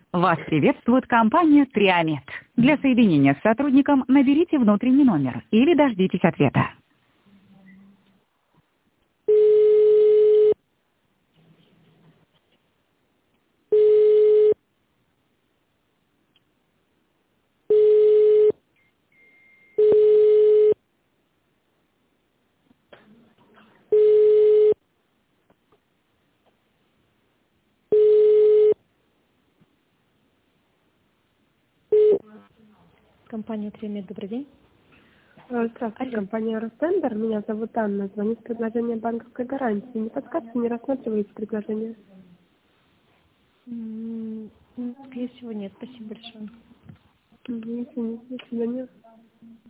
Вас приветствует компания Триамет. Для соединения с сотрудником наберите внутренний номер или дождитесь ответа. Компания Триамет, добрый день. Здравствуйте, компания Ростендер. Меня зовут Анна. Звоню с предложением банковской гарантии. Не подскажете, не рассматриваете предложение? Скорее всего, нет. Спасибо большое. Извините, до свидания.